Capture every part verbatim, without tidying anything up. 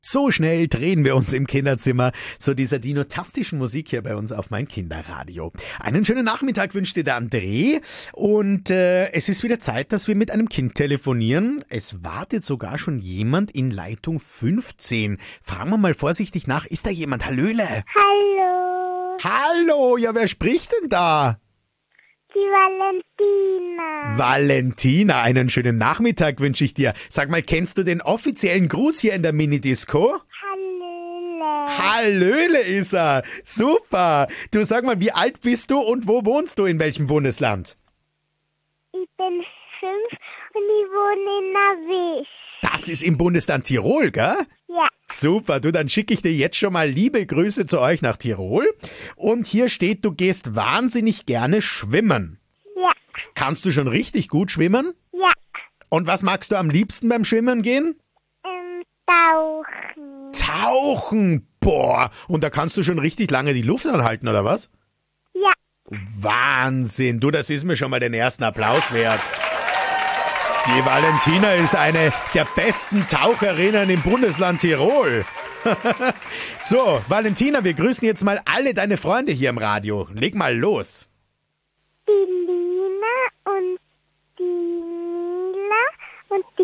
So schnell drehen wir uns im Kinderzimmer zu dieser dinotastischen Musik hier bei uns auf mein Kinderradio. Einen schönen Nachmittag wünscht dir der André und äh, es ist wieder Zeit, dass wir mit einem Kind telefonieren. Es wartet sogar schon jemand in Leitung fünfzehn. Fragen wir mal vorsichtig nach, ist da jemand? Hallöle? Hallo, Hallo, ja, wer spricht denn da? die Valentina. Valentina, einen schönen Nachmittag wünsche ich dir. Sag mal, kennst du den offiziellen Gruß hier in der Minidisco? Hallöle. Hallöle ist er. Super. Du, sag mal, wie alt bist du und wo wohnst du, in welchem Bundesland? Ich bin fünf und ich wohne in Nawisch. Das ist im Bundesland Tirol, gell? Ja, Super, du, dann schicke ich dir jetzt schon mal liebe Grüße zu euch nach Tirol. Und hier steht, du gehst wahnsinnig gerne schwimmen. ja, Kannst du schon richtig gut schwimmen? ja. Und was magst du am liebsten beim Schwimmen gehen? Ähm, tauchen. Tauchen. Boah, und da kannst du schon richtig lange die Luft anhalten, oder was? Ja, Wahnsinn, du, das ist mir schon mal den ersten Applaus wert. Die Valentina ist eine der besten Taucherinnen im Bundesland Tirol. So, Valentina, wir grüßen jetzt mal alle deine Freunde hier im Radio. Leg mal los. die Lina und die Mila und die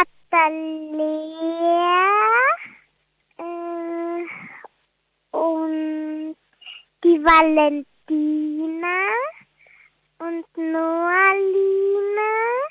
Katalea äh, und die Valentina und Noalina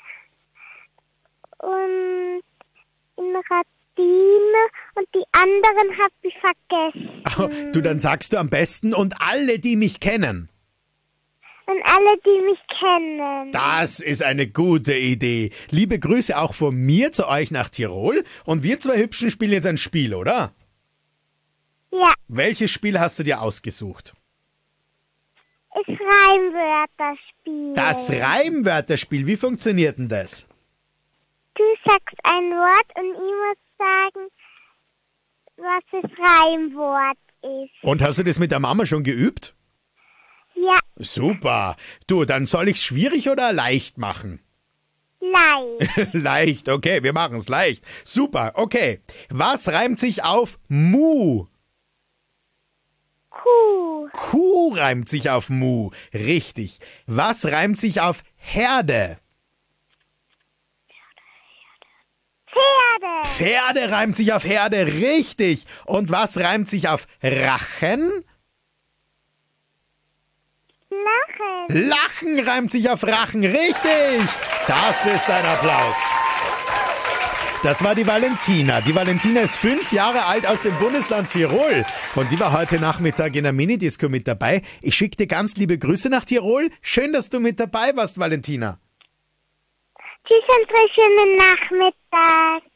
und in Radine und die anderen hab ich vergessen. Oh, du, dann sagst du am besten und alle, die mich kennen. Und alle, die mich kennen. Das ist eine gute Idee. Liebe Grüße auch von mir zu euch nach Tirol. Und wir zwei Hübschen spielen jetzt ein Spiel, oder? Ja, Welches Spiel hast du dir ausgesucht? ist Reimwörterspiel. Das Reimwörterspiel. Wie funktioniert denn das? Du sagst ein Wort und ich muss sagen, was das Reimwort ist. Und hast du das mit der Mama schon geübt? Ja, Super. Du, dann soll ich's schwierig oder leicht machen? leicht. Leicht, okay, wir machen's leicht. Super, okay. Was reimt sich auf Mu? Kuh, Kuh reimt sich auf Mu. Richtig. Was reimt sich auf Herde? Pferde, Pferde reimt sich auf Herde. Richtig. Und was reimt sich auf Rachen? Lachen, Lachen reimt sich auf Rachen. Richtig. Das ist ein Applaus. Das war die Valentina. Die Valentina ist fünf Jahre alt aus dem Bundesland Tirol. Und die war heute Nachmittag in der Minidisco mit dabei. Ich schicke dir ganz liebe Grüße nach Tirol. Schön, dass du mit dabei warst, Valentina. tschüss und einen schönen Nachmittag.